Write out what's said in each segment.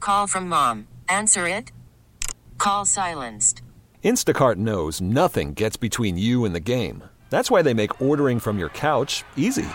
Call from mom. Answer it. Call silenced. Instacart knows nothing gets between you and the game. That's why they make ordering from your couch easy.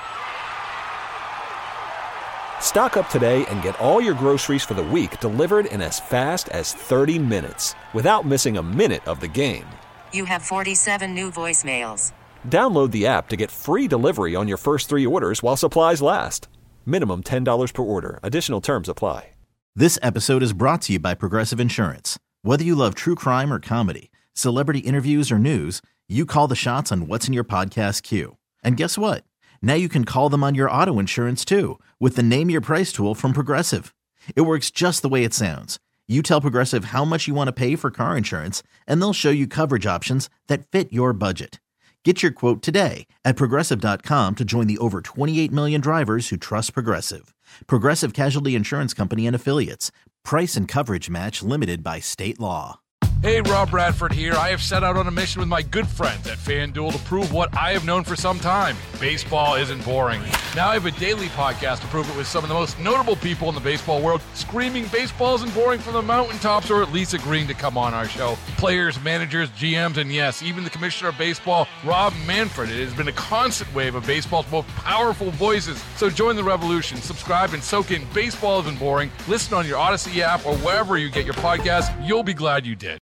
Stock up today and get all your groceries for the week delivered in as fast as 30 minutes without missing a minute of the game. You have 47 new voicemails. Download the app to get free delivery on your first 3 orders while supplies last. Minimum $10 per order. Additional terms apply. This episode is brought to you by Progressive Insurance. Whether you love true crime or comedy, celebrity interviews or news, you call the shots on what's in your podcast queue. And guess what? Now you can call them on your auto insurance too with the Name Your Price tool from Progressive. It works just the way it sounds. You tell Progressive how much you want to pay for car insurance, and they'll show you coverage options that fit your budget. Get your quote today at Progressive.com to join the over 28 million drivers who trust Progressive. Progressive Casualty Insurance Company and Affiliates. Price and coverage match limited by state law. Hey, Rob Bradford here. I have set out on a mission with my good friends at FanDuel to prove what I have known for some time. Baseball isn't boring. Now I have a daily podcast to prove it with some of the most notable people in the baseball world, screaming baseball isn't boring from the mountaintops, or at least agreeing to come on our show. Players, managers, GMs, and yes, even the commissioner of baseball, Rob Manfred. It has been a constant wave of baseball's most powerful voices. So join the revolution. Subscribe and soak in Baseball Isn't Boring. Listen on your Odyssey app or wherever you get your podcasts. You'll be glad you did.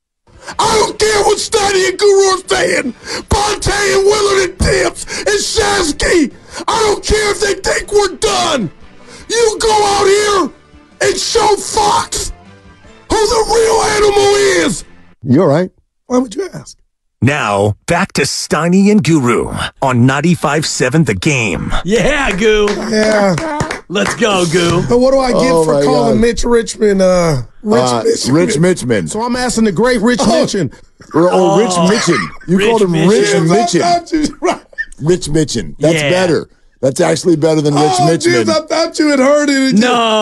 I don't care what Steiny and Guru are saying. Bonte and Willard and Dips and Shasky. I don't care if they think we're done. You go out here and show Fox who the real animal is. You all right? Why would you ask? Now, back to Steiny and Guru on 95.7 The Game. Yeah, Goo. Yeah. Let's go, Goo. But what do I get for calling Mitch Richmond Rich Mitchman? So I'm asking the great Rich Mitchell. Rich Mitchin. You Rich called him Mitchin. Rich Mitchin. Rich Mitchin. That's better. That's actually better than Rich Mitchman. I thought you had heard it.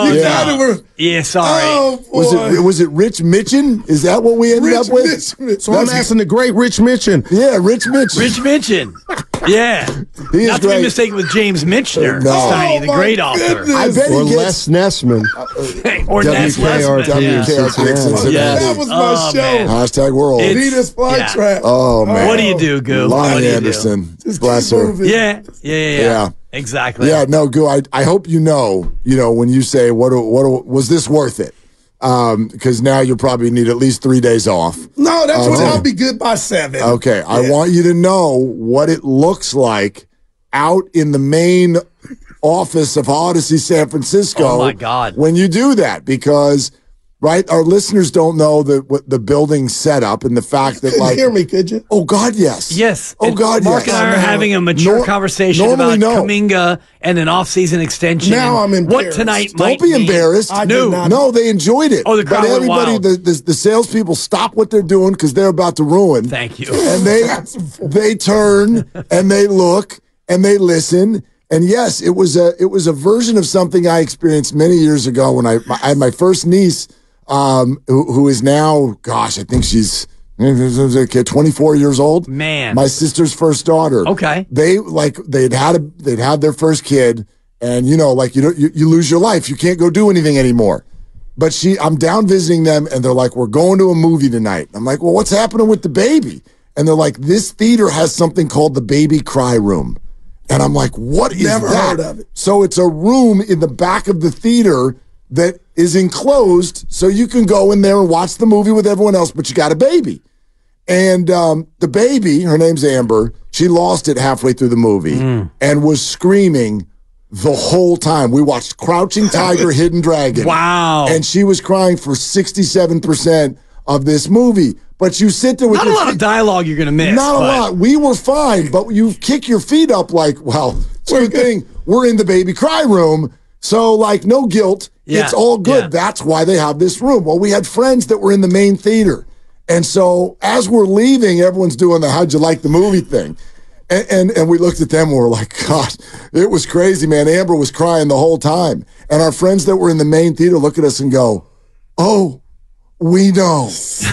Yeah, sorry. Oh, boy. Was it Rich Mitchin? Is that what we ended up with? So I'm asking the great Rich Mitchin. Yeah, Rich Mitchin. Rich Mitchin. Yeah. He is Not to great. be mistaken with James Michener, No. Steiny, the great author. I bet Or he Les gets Nessman. Or Ness WKRP. Lesman. WKRP. Yeah. That was my show. man. Hashtag world. Venus flytrap. Oh, man. What do you do, Goo? Lonnie What do you do? Anderson. Just Bless keep her. moving. Yeah. Exactly. Yeah, no, Goo, I hope you know, when you say, what was this worth it? Because now you'll probably need at least 3 days off. No, that's when I'll be good by 7. Okay, I want you to know what it looks like out in the main office of Odyssey San Francisco. Oh, my God. When you do that, because... Right, our listeners don't know the building setup and the fact that, like, hear me, could you? Oh God, yes. Yes. Oh God, Mark yes. and I are having a mature conversation about Kuminga and an off-season extension. Now I'm embarrassed. What tonight Don't might be embarrassed. No, they enjoyed it. Oh, the crowd But went everybody, wild. the salespeople stop what they're doing because they're about to ruin. Thank you. And they turn and they look and they listen. And yes, it was a version of something I experienced many years ago when I had my first niece. Who is now, gosh, I think she's 24 years old. Man. My sister's first daughter. Okay. They'd had their first kid, and you lose your life. You can't go do anything anymore. But I'm down visiting them, and they're like, we're going to a movie tonight. I'm like, well, what's happening with the baby? And they're like, this theater has something called the baby cry room. And I'm like, what is that? Never heard of it. So it's a room in the back of the theater that is enclosed, so you can go in there and watch the movie with everyone else, but you got a baby. And the baby, her name's Amber, she lost it halfway through the movie and was screaming the whole time. We watched Crouching Tiger, Hidden Dragon. Wow. And she was crying for 67% of this movie. But you sit there with Not a lot of dialogue you're going to miss. Not a lot. We were fine, but you kick your feet up like, well, it's a good thing we're in the baby cry room. So, like, no guilt. Yeah. It's all good. Yeah. That's why they have this room. Well, we had friends that were in the main theater. And so, as we're leaving, everyone's doing the how'd you like the movie thing. And we looked at them and we're like, God, it was crazy, man. Amber was crying the whole time. And our friends that were in the main theater look at us and go, oh, we know.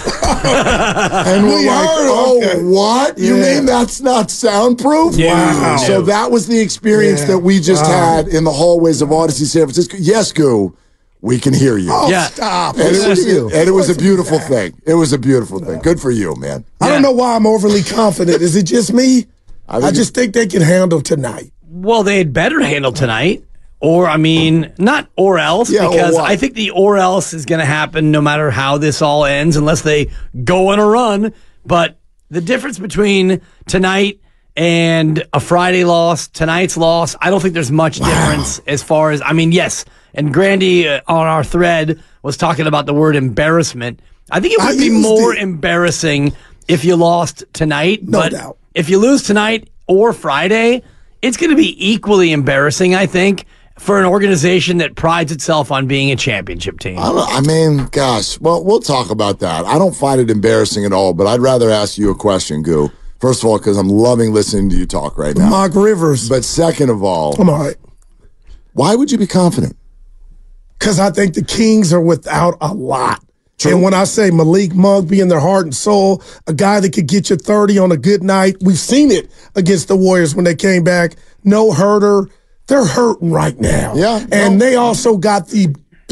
And we're like, oh, what? You mean that's not soundproof? Wow. So that was the experience that we just had in the hallways of Odyssey San Francisco. Yes, Goo. We can hear you. Oh, stop. And it was a beautiful thing. It was a beautiful thing. Good for you, man. I don't know why I'm overly confident. Is it just me? I just think they can handle tonight. Well, they had better handle tonight. Or, not or else, because I think the or else is going to happen no matter how this all ends, unless they go on a run. But the difference between tonight and a Friday loss, tonight's loss, I don't think there's much difference as far as, yes. And Grandy on our thread was talking about the word embarrassment. I think it would be more embarrassing if you lost tonight. No doubt. If you lose tonight or Friday, it's going to be equally embarrassing, I think, for an organization that prides itself on being a championship team. Gosh. Well, we'll talk about that. I don't find it embarrassing at all, but I'd rather ask you a question, Goo. First of all, because I'm loving listening to you talk right now. Mark Rivers. But second of all, I'm all right. Why would you be confident? Because I think the Kings are without a lot. True. And when I say Malik Monk being their heart and soul, a guy that could get you 30 on a good night, we've seen it against the Warriors when they came back. No hurter. They're hurting right now. Yeah. And they also got the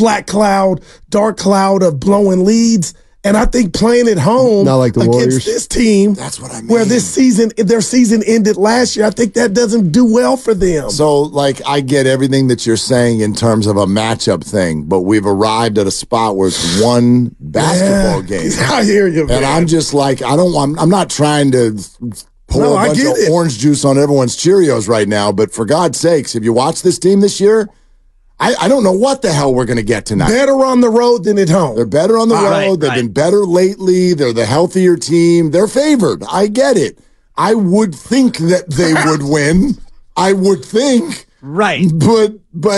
dark cloud of blowing leads. And I think playing at home not like the against Warriors. this team, that's what I mean. Where their season ended last year, I think that doesn't do well for them. So, I get everything that you're saying in terms of a matchup thing, but we've arrived at a spot where it's one basketball game. I hear you, man. And I'm just I'm not trying to pour a bunch of orange juice on everyone's Cheerios right now, but for God's sakes, if you watch this team this year, I don't know what the hell we're going to get tonight. Better on the road than at home. They're better on the road. They've been better lately. They're the healthier team. They're favored. I get it. I would think that they would win. I would think. Right. But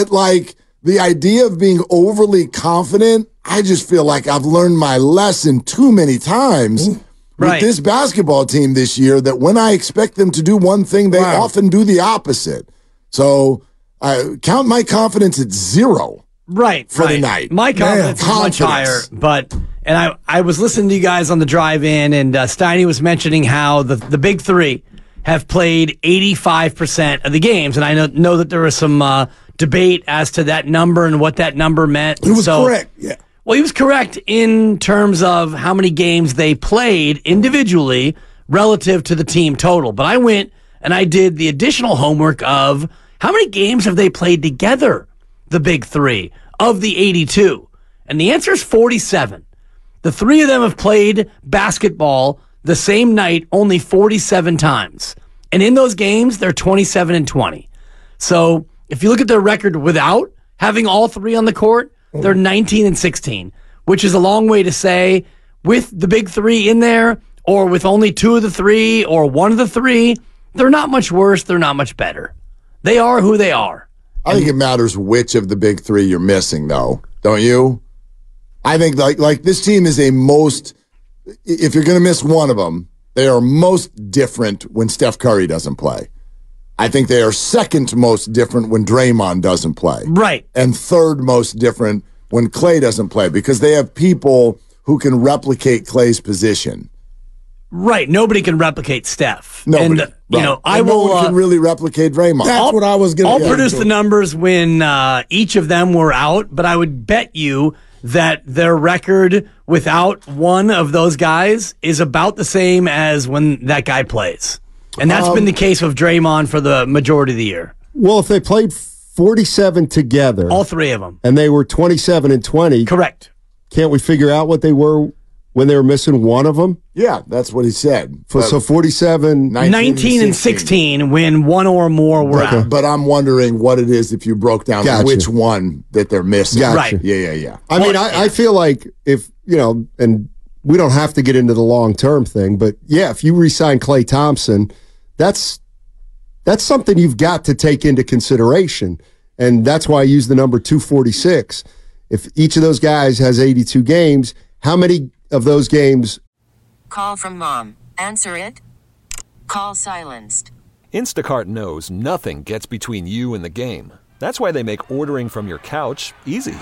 the idea of being overly confident, I just feel like I've learned my lesson too many times with this basketball team this year that when I expect them to do one thing, they often do the opposite. So I count my confidence at 0 for the night. My confidence is much higher, and I was listening to you guys on the drive-in, and Steiny was mentioning how the big three have played 85% of the games, and I know that there was some debate as to that number and what that number meant. He was correct, yeah. Well, he was correct in terms of how many games they played individually relative to the team total, but I went and I did the additional homework of how many games have they played together, the big three, of the 82? And the answer is 47. The three of them have played basketball the same night only 47 times. And in those games, they're 27-20. So if you look at their record without having all three on the court, they're 19-16, which is a long way to say with the big three in there or with only two of the three or one of the three, they're not much worse. They're not much better. They are who they are. I think it matters which of the big three you're missing, though, don't you? I think like this team is if you're going to miss one of them, they are most different when Steph Curry doesn't play. I think they are second most different when Draymond doesn't play. Right. And third most different when Klay doesn't play because they have people who can replicate Klay's position. Right. Nobody can replicate Steph. Nobody. And, no one can really replicate Draymond. That's what I was going to I'll produce the numbers when each of them were out, but I would bet you that their record without one of those guys is about the same as when that guy plays. And that's been the case with Draymond for the majority of the year. Well, if they played 47 together. All three of them. And they were 27-20. Correct. Can't we figure out what they were when they were missing one of them? Yeah, that's what he said. So 47. 19-16 when one or more were out. But I'm wondering what it is if you broke down which one that they're missing. Gotcha. Right. Yeah. I mean, I feel like if, and we don't have to get into the long-term thing, but yeah, if you re-sign Klay Thompson, that's something you've got to take into consideration. And that's why I use the number 246. If each of those guys has 82 games, how many of those games? Call from mom. Answer it. Call silenced. Instacart knows nothing gets between you and the game. That's why they make ordering from your couch easy.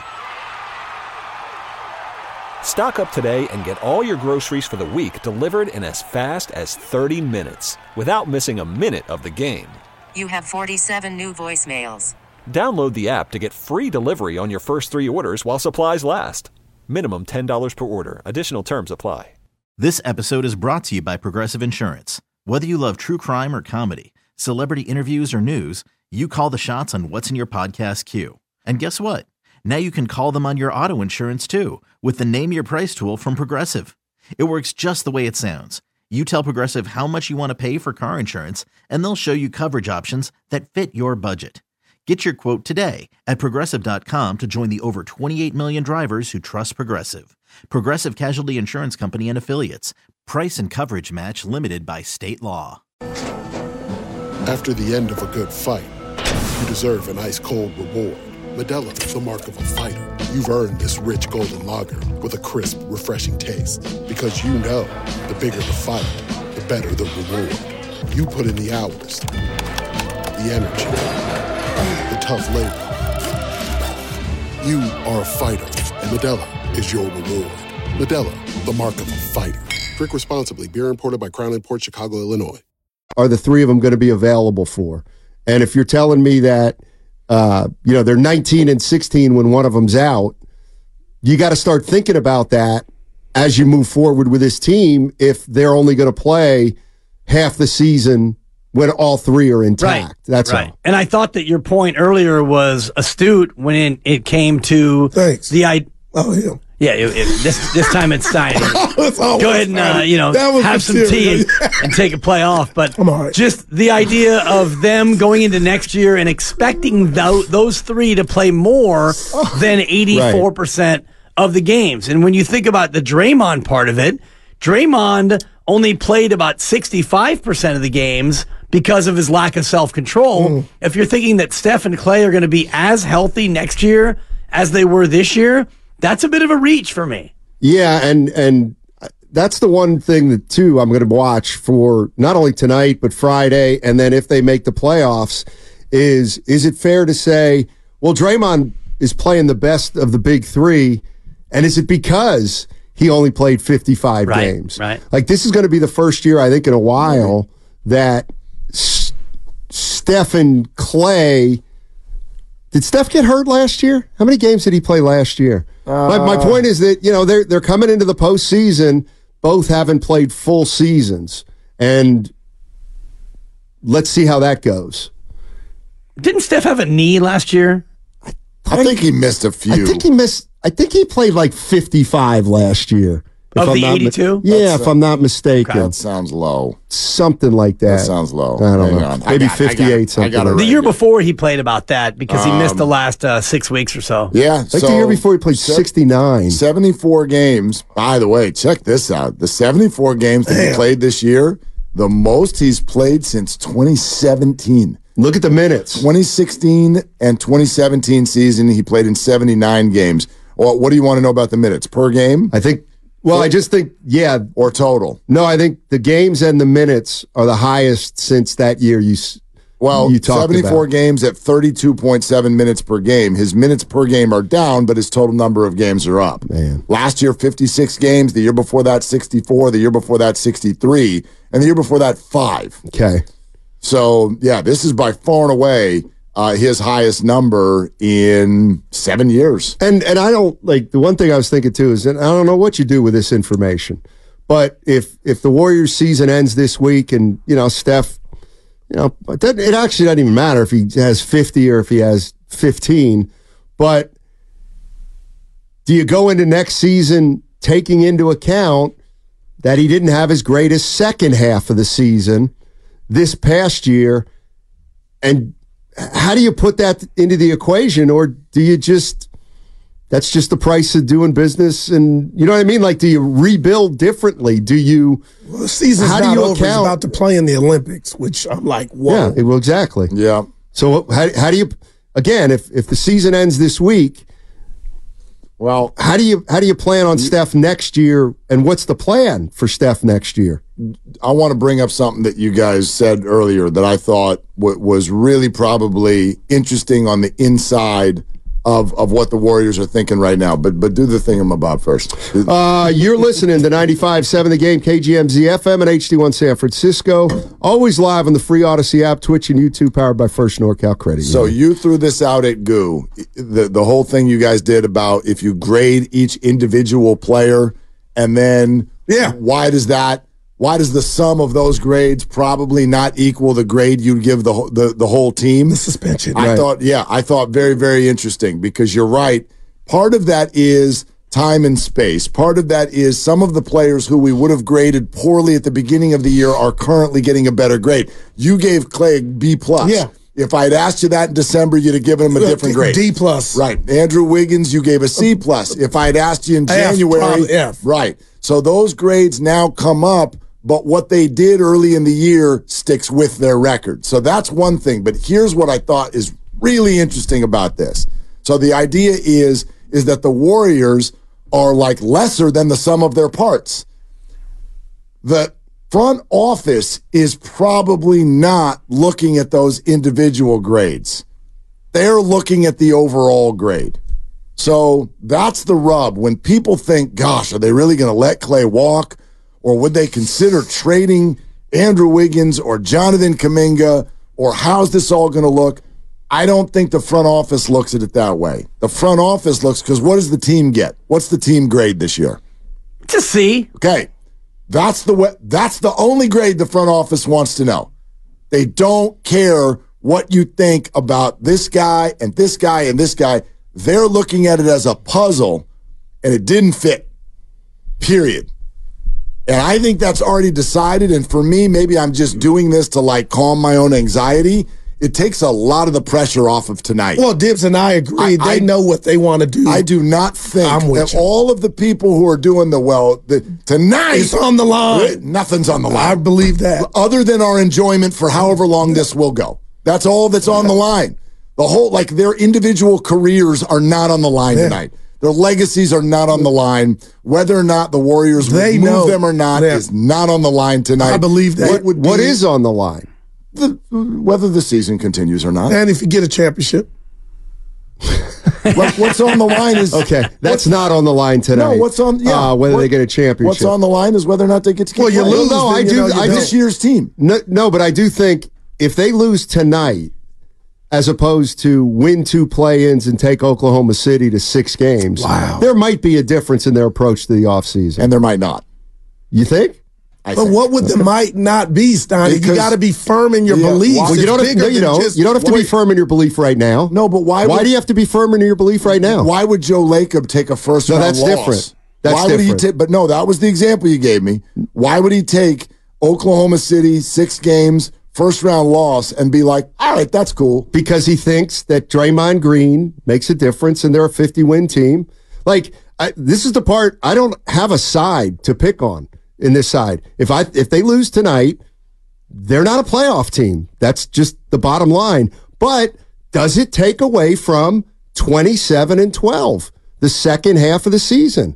Stock up today and get all your groceries for the week delivered in as fast as 30 minutes without missing a minute of the game. You have 47 new voicemails. Download the app to get free delivery on your first 3 orders while supplies last. Minimum $10 per order. Additional terms apply. This episode is brought to you by Progressive Insurance. Whether you love true crime or comedy, celebrity interviews or news, you call the shots on what's in your podcast queue. And guess what? Now you can call them on your auto insurance too with the Name Your Price tool from Progressive. It works just the way it sounds. You tell Progressive how much you want to pay for car insurance, and they'll show you coverage options that fit your budget. Get your quote today at Progressive.com to join the over 28 million drivers who trust Progressive. Progressive Casualty Insurance Company and Affiliates. Price and coverage match limited by state law. After the end of a good fight, you deserve an ice-cold reward. Modelo is the mark of a fighter. You've earned this rich golden lager with a crisp, refreshing taste. Because you know, the bigger the fight, the better the reward. You put in the hours, the energy, the tough labor. You are a fighter, and Modelo is your reward. Modelo, the mark of a fighter. Drink responsibly. Beer imported by Crown Imports, Chicago, Illinois. Are the 3 of them going to be available for? And if you're telling me that, they're 19 and 16 when one of them's out, you got to start thinking about that as you move forward with this team if they're only going to play half the season when all 3 are intact. Right. That's right. all. And I thought that your point earlier was astute when it came to the idea. Oh, yeah. Yeah, this time it's Steiny. Go ahead and have some tea and take a play off. But just the idea of them going into next year and expecting those 3 to play more than 84% of the games. And when you think about the Draymond part of it, Draymond only played about 65% of the games because of his lack of self-control. If you're thinking that Steph and Klay are going to be as healthy next year as they were this year, that's a bit of a reach for me. Yeah, and that's the one thing that, too, I'm going to watch for not only tonight but Friday, and then if they make the playoffs, is it fair to say, well, Draymond is playing the best of the big 3, and is it because he only played 55 games? Right. Like, this is going to be the first year, I think, in a while that Steph and Klay. Did Steph get hurt last year? How many games did he play last year? My point is that, they're coming into the postseason. Both haven't played full seasons. And let's see how that goes. Didn't Steph have a knee last year? I think he missed a few. I think he played like 55 last year. Of the 82? Yeah, if I'm not mistaken. That sounds low. Something like that. That sounds low. I don't know. Maybe 58 something. The year before he played about that because he missed the last 6 weeks or so. Yeah. The year before he played 69. 74 games. By the way, check this out. The 74 games that he played this year, the most he's played since 2017. Look at the minutes. 2016 and 2017 season, he played in 79 games. Well, what do you want to know about the minutes? Per game? I just think, yeah. Or total? No, I think the games and the minutes are the highest since that year you talked 74 about. games at 32.7 minutes per game. His minutes per game are down, but his total number of games are up. Man. Last year, 56 games. The year before that, 64. The year before that, 63. And the year before that, 5. Okay. So, yeah, this is by far and away his highest number in 7 years. And I don't, the one thing I was thinking too is, and I don't know what you do with this information, but if the Warriors season ends this week and, Steph, it actually doesn't even matter if he has 50 or if he has 15, but do you go into next season taking into account that he didn't have his greatest second half of the season this past year, and how do you put that into the equation, or do you that's just the price of doing business, and you know what I mean? Do you rebuild differently? The season's not over. He's about to play in the Olympics, which I'm like, whoa. Yeah, well, exactly. Yeah. So how do you, again, if the season ends this week, well, how do you plan on Steph next year, and what's the plan for Steph next year? I want to bring up something that you guys said earlier that I thought was really probably interesting on the inside of what the Warriors are thinking right now. But do the thingamabob first. You're listening to 95.7 The Game, KGMZ FM and HD1 San Francisco. Always live on the free Odyssey app, Twitch, and YouTube, powered by First NorCal Credit. So you threw this out at Goo. The whole thing you guys did about if you grade each individual player, and then why does the sum of those grades probably not equal the grade you'd give the whole team? The suspension. I thought very, very interesting, because you're right. Part of that is time and space. Part of that is some of the players who we would have graded poorly at the beginning of the year are currently getting a better grade. You gave Clay a B+. Yeah. If I had asked you that in December, you'd have given him a different grade. D+. Right. Andrew Wiggins, you gave a C+. If I had asked you in January, F. Right. So those grades now come up, but what they did early in the year sticks with their record. So that's one thing. But here's what I thought is really interesting about this. So the idea is that the Warriors are like lesser than the sum of their parts. The front office is probably not looking at those individual grades. They're looking at the overall grade. So that's the rub. When people think, gosh, are they really going to let Clay walk? Or would they consider trading Andrew Wiggins or Jonathan Kuminga? Or how's this all going to look? I don't think the front office looks at it that way. The front office looks, because what does the team get? What's the team grade this year? It's a C. Okay. That's the only grade the front office wants to know. They don't care what you think about this guy and this guy and this guy. They're looking at it as a puzzle, and it didn't fit. Period. And I think that's already decided. And for me, maybe I'm just doing this to like calm my own anxiety. It takes a lot of the pressure off of tonight. Well, Dibs and I agree. They know what they want to do. I do not think that all of the people who are doing tonight is on the line. Nothing's on the line. I believe that. Other than our enjoyment for however long this will go. That's all that's on the line. The whole, their individual careers are not on the line tonight. Their legacies are not on the line. Whether or not the Warriors will move them or not is not on the line tonight. I believe that. What is on the line? Whether the season continues or not. And if you get a championship. What's on the line is... Okay, that's not on the line tonight. No, what's on... whether they get a championship. What's on the line is whether or not they get to keep playing. Well, you lose. I do. This year's team. No, but I do think if they lose tonight, as opposed to win 2 play-ins and take Oklahoma City to 6 games, there might be a difference in their approach to the offseason. And there might not. You think? But what would the might not be, Steiny? You got to be firm in your beliefs. Well, you don't have to be firm in your belief right now. No, but why do you have to be firm in your belief right now? Why would Joe Lacob take a first-round loss? No, that's different. Why would he take? But no, that was the example you gave me. Why would he take Oklahoma City 6 games, first-round loss, and be like, all right, that's cool? Because he thinks that Draymond Green makes a difference and they're a 50-win team. This is the part, I don't have a side to pick on in this side. If they lose tonight, they're not a playoff team. That's just the bottom line. But does it take away from 27-12, the second half of the season?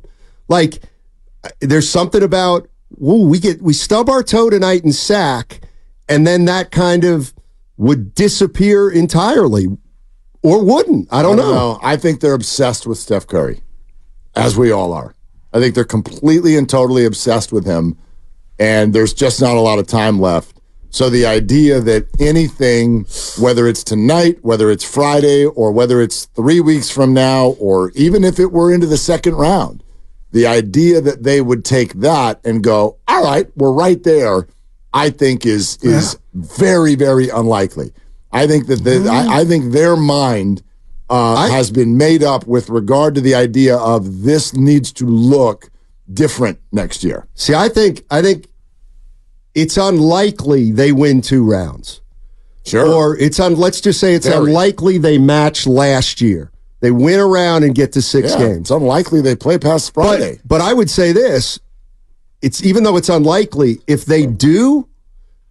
There's something about, we stub our toe tonight in sack, and then that kind of would disappear entirely, or wouldn't. I don't know. I think they're obsessed with Steph Curry, as we all are. I think they're completely and totally obsessed with him, and there's just not a lot of time left. So the idea that anything, whether it's tonight, whether it's Friday, or whether it's 3 weeks from now, or even if it were into the second round, the idea that they would take that and go, all right, we're right there, I think is very, very unlikely. I think that I think their mind has been made up with regard to the idea of this needs to look different next year. See, I think it's unlikely they win 2 rounds. Sure. Or let's just say it's unlikely they match last year. They win a round and get to 6 games. It's unlikely they play past Friday. But I would say this, even though it's unlikely, if they do,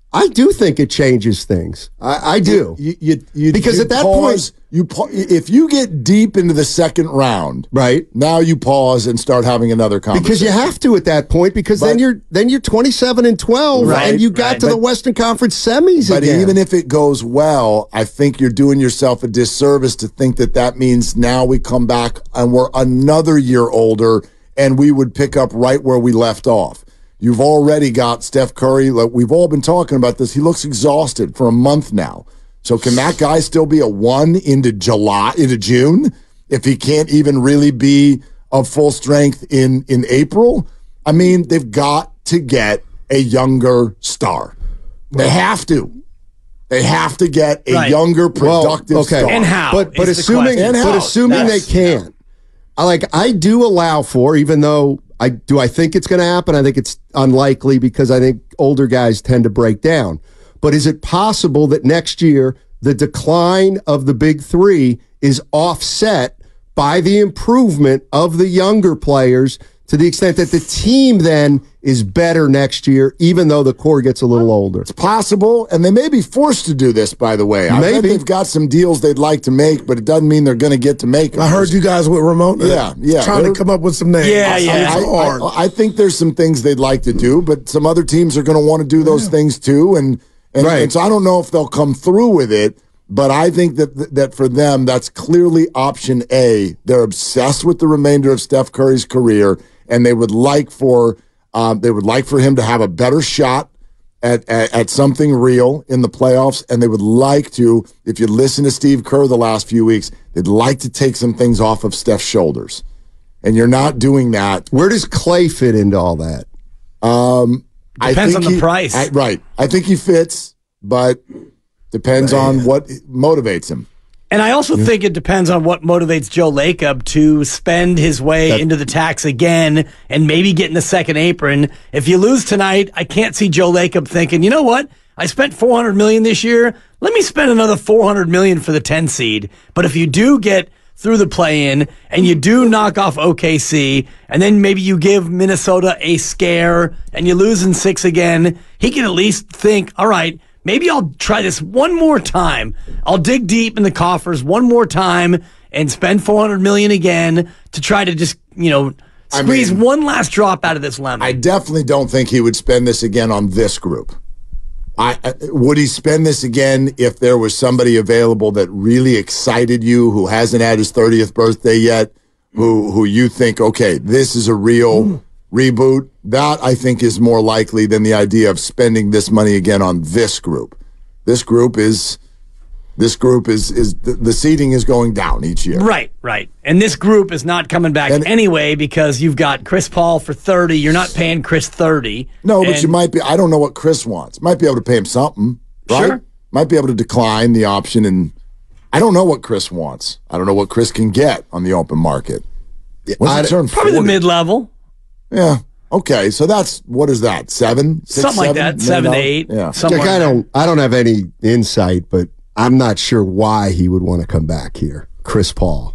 I do think it changes things. I do. Because at that point, if you get deep into the second round, right now you pause and start having another conversation. Because you have to at that point. Because then you're 27-12, and you got to the Western Conference semis. But again. even if it goes well, I think you're doing yourself a disservice to think that means now we come back and we're another year older, and we would pick up right where we left off. You've already got Steph Curry. Like, we've all been talking about this. He looks exhausted for a month now. So can that guy still be a 1 into June, if he can't even really be of full strength in April? I mean, they've got to get a younger star. They have to. They have to get a younger, productive star. And how? But assuming they can. I do allow for, even though I think it's going to happen. I think it's unlikely because I think older guys tend to break down. But is it possible that next year the decline of the big three is offset by the improvement of the younger players to the extent that the team then is better next year, even though the core gets a little older? It's possible, and they may be forced to do this, by the way. I bet they've got some deals they'd like to make, but it doesn't mean they're going to get to make them. I heard you guys with Ramon. Trying to come up with some names. I think there's some things they'd like to do, but some other teams are going to want to do those things too, and so I don't know if they'll come through with it, but I think that for them, that's clearly option A. They're obsessed with the remainder of Steph Curry's career, and they would like for him to have a better shot at something real in the playoffs, and they would like to, if you listen to Steve Kerr the last few weeks, they'd like to take some things off of Steph's shoulders. And you're not doing that. Where does Clay fit into all that? Depends on the price. I think he fits, but depends on what motivates him. And I also think it depends on what motivates Joe Lacob to spend his way into the tax again and maybe get in the second apron. If you lose tonight, I can't see Joe Lacob thinking, you know what? I spent $400 million this year. Let me spend another $400 million for the 10 seed. But if you do get through the play-in and you do knock off OKC, and then maybe you give Minnesota a scare and you lose in 6 again, he can at least think, all right, maybe I'll try this one more time. I'll dig deep in the coffers one more time and spend $400 million again to try to just, squeeze one last drop out of this lemon. I definitely don't think he would spend this again on this group. Would he spend this again if there was somebody available that really excited you, who hasn't had his 30th birthday yet, who you think, okay, this is a real reboot? That, I think, is more likely than the idea of spending this money again on this group. This group is the seeding is going down each year. Right. And this group is not coming back anyway because you've got Chris Paul for 30. You're not paying Chris 30. No, but you might be. I don't know what Chris wants. Might be able to pay him something, right? Sure. Might be able to decline the option, and I don't know what Chris wants. I don't know what Chris can get on the open market. Probably the mid-level. Yeah. Okay, so what is that? 7? 6, something like that. 7 to 8. Yeah. I don't have any insight, but I'm not sure why he would want to come back here, Chris Paul.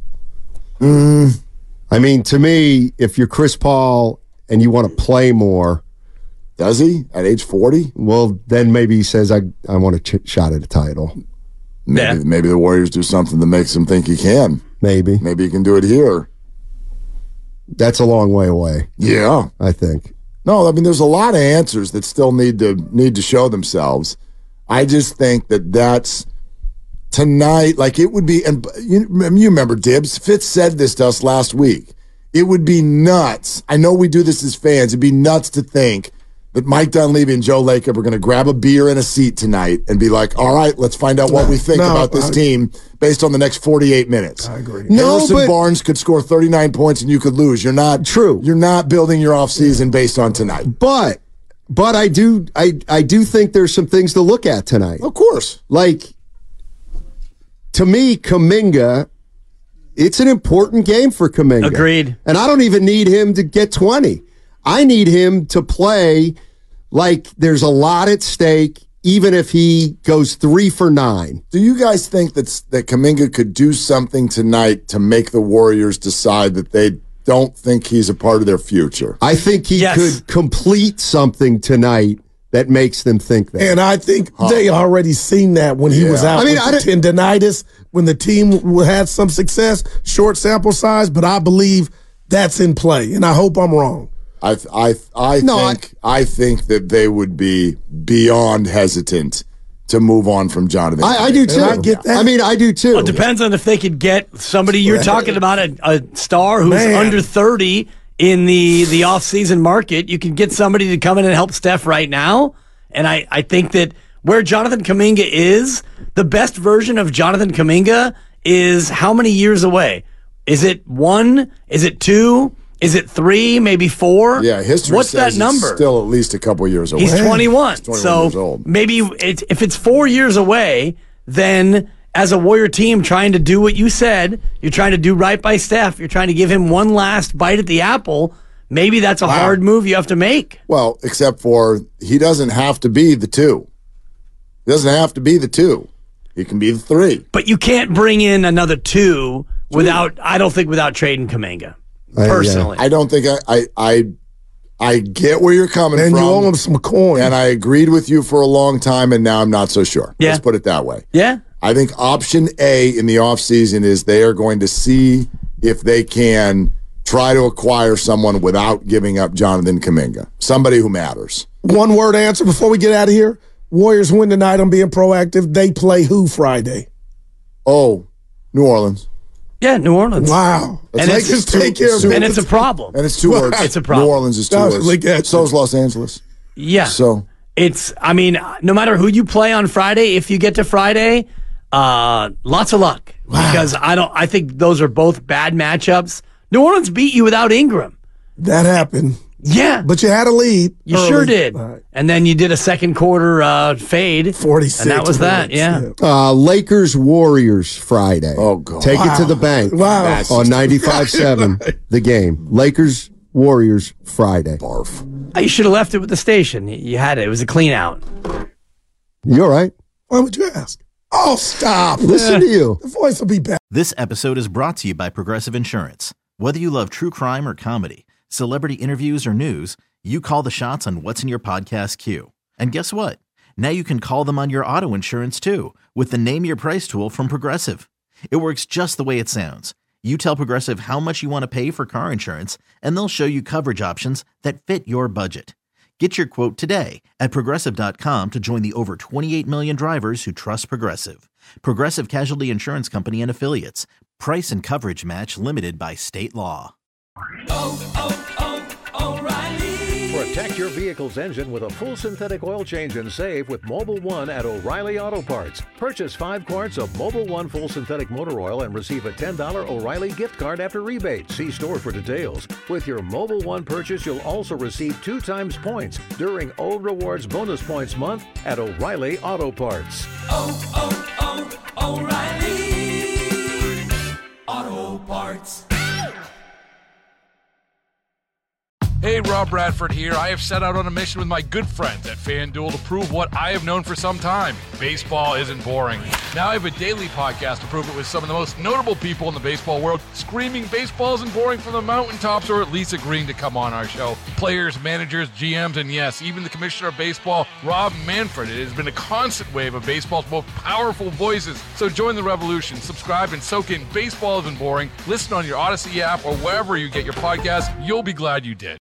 I mean, to me, if you're Chris Paul and you want to play more, does he at age 40? Well, then maybe he says, I want a shot at a title. Maybe the Warriors do something that makes him think he can. Maybe he can do it here. That's a long way away. Yeah, I think. No, I mean, there's a lot of answers that still need to show themselves. I just think that's tonight. Like, it would be, and you remember Dibbs. Fitz said this to us last week. It would be nuts. I know we do this as fans. It'd be nuts to think that Mike Dunleavy and Joe Lacob are going to grab a beer and a seat tonight and be like, all right, let's find out what we think about this team based on the next 48 minutes. I agree. Harrison Barnes could score 39 points and you could lose. You're not true. You're not building your offseason based on tonight. But I do think there's some things to look at tonight. Of course. Like, to me, Kuminga, it's an important game for Kuminga. Agreed. And I don't even need him to get 20. I need him to play like there's a lot at stake, even if he goes 3 for 9. Do you guys think that Kuminga could do something tonight to make the Warriors decide that they don't think he's a part of their future? I think he could complete something tonight that makes them think that. And I think they already seen that when he was out with the tendinitis, when the team had some success, short sample size, but I believe that's in play, and I hope I'm wrong. I think that they would be beyond hesitant to move on from Jonathan. I do too. I get that. I mean, I do too. Well, it depends on if they could get somebody. You're talking about a star who's under 30 in the off-season market. You can get somebody to come in and help Steph right now. And I think that where Jonathan Kuminga is, the best version of Jonathan Kuminga is how many years away? Is it 1? Is it 2? Is it 3? Maybe 4? Yeah, history What's says that number? He's still at least a couple years away. He's 21. He's 21 so years old. Maybe if it's 4 years away, then as a Warrior team trying to do what you said, you're trying to do right by Steph, you're trying to give him one last bite at the apple, maybe that's a hard move you have to make. Well, except for he doesn't have to be the 2. He doesn't have to be the 2. He can be the 3. But you can't bring in another 2 without trading Kuminga. Personally. I don't think I get where you're coming from. And you owe him some coin. And I agreed with you for a long time, and now I'm not so sure. Yeah. Let's put it that way. Yeah. I think option A in the offseason is they are going to see if they can try to acquire someone without giving up Jonathan Kuminga, somebody who matters. One word answer before we get out of here. Warriors win tonight. I'm being proactive. They play who Friday? Oh, New Orleans. Yeah, New Orleans. Wow. And it's a problem. And it's 2 words. It's a problem. New Orleans is 2 words. So is Los Angeles. Yeah. So I mean, no matter who you play on Friday, if you get to Friday, lots of luck. Wow. Because I think those are both bad matchups. New Orleans beat you without Ingram. That happened. Yeah. But you had a lead. You sure did. Right. And then you did a second quarter fade. 46. And that was that, yeah. Lakers Warriors Friday. Oh, God. Take it to the bank. Wow. On 95.7, the game. Lakers Warriors Friday. Barf. You should have left it with the station. You had it. It was a clean out. You all right? Why would you ask? Oh, stop. Listen to you. The voice will be back. This episode is brought to you by Progressive Insurance. Whether you love true crime or comedy, celebrity interviews or news, you call the shots on what's in your podcast queue. And guess what? Now you can call them on your auto insurance too with the Name Your Price tool from Progressive. It works just the way it sounds. You tell Progressive how much you want to pay for car insurance, and they'll show you coverage options that fit your budget. Get your quote today at Progressive.com to join the over 28 million drivers who trust Progressive. Progressive Casualty Insurance Company and Affiliates. Price and coverage match limited by state law. O'Reilly. Protect your vehicle's engine with a full synthetic oil change and save with Mobil 1 at O'Reilly Auto Parts. Purchase 5 quarts of Mobil 1 full synthetic motor oil and receive a $10 O'Reilly gift card after rebate. See store for details. With your Mobil 1 purchase, you'll also receive 2 times points during Old Rewards Bonus Points Month at O'Reilly Auto Parts. O'Reilly Auto Parts. Hey, Rob Bradford here. I have set out on a mission with my good friends at FanDuel to prove what I have known for some time. Baseball isn't boring. Now I have a daily podcast to prove it with some of the most notable people in the baseball world, screaming baseball isn't boring from the mountaintops, or at least agreeing to come on our show. Players, managers, GMs, and yes, even the commissioner of baseball, Rob Manfred. It has been a constant wave of baseball's most powerful voices. So join the revolution. Subscribe and soak in Baseball Isn't Boring. Listen on your Odyssey app or wherever you get your podcasts. You'll be glad you did.